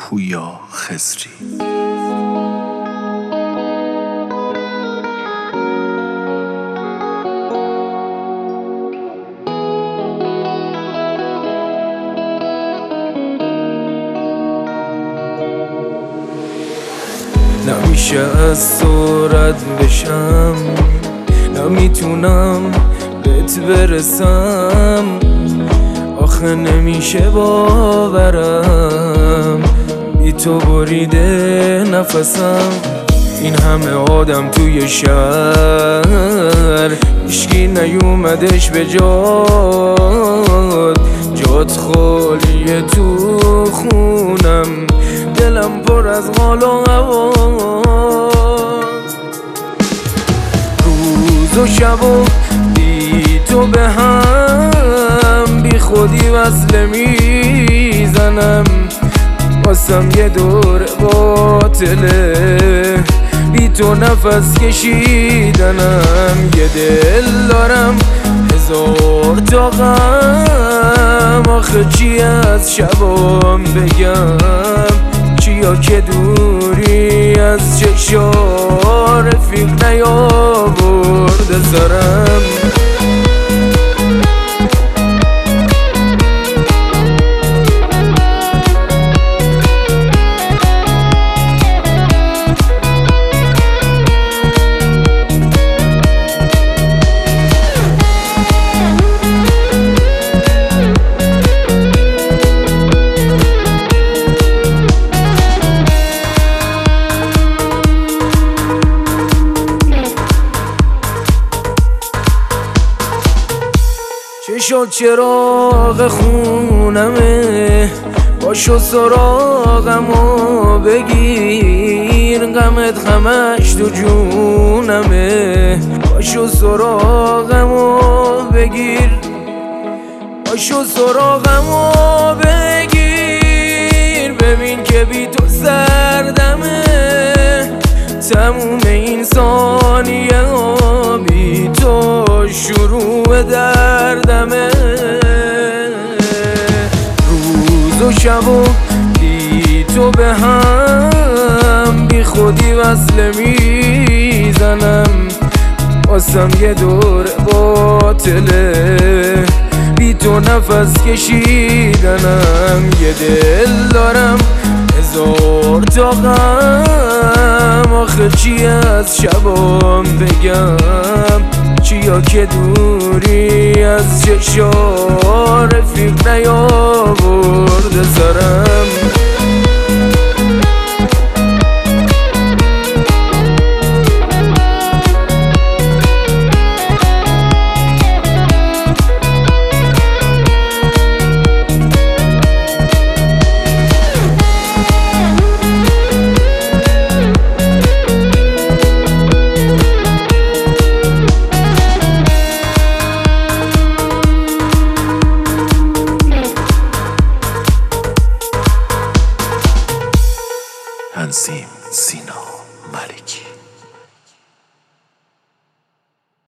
پویا خضری. نمیشه از تو رد بشم، نمیتونم بهت برسم، آخه نمیشه باورم بی تو بریده نفسم. این همه آدم توی شهر هیچکی نیومدش به جات خالیه تو خونم، دلم پر از حال و هوا، روز و شب و بی تو به هم بی خودی وصله میزنم، واسم یه دور باطله بی تو نفس کشیدنم. یه دل دارم هزار تا غم، آخه چی از شبام بگم، چیا که دوری از چشا رفیق نیاورده سرم. چه شد چراغ خونمه، باشو سراغمو بگیر، غمت همش تو جونمه، باشو سراغمو بگیر، باشو سراغمو بگیر، ببین که بی تو سردمه، تموم این ثانیه ها بی تو شروع دردمه. روز و شب و بی تو به هم بی خودی وصله میزنم، واسم یه دور باطله بی تو نفس کشیدنم. یه دل دارم هزار تا غم، آخه چی از شبام بگم، چیا که دوری از چشا رفیق نیاورده سرم. هنسیم سینا.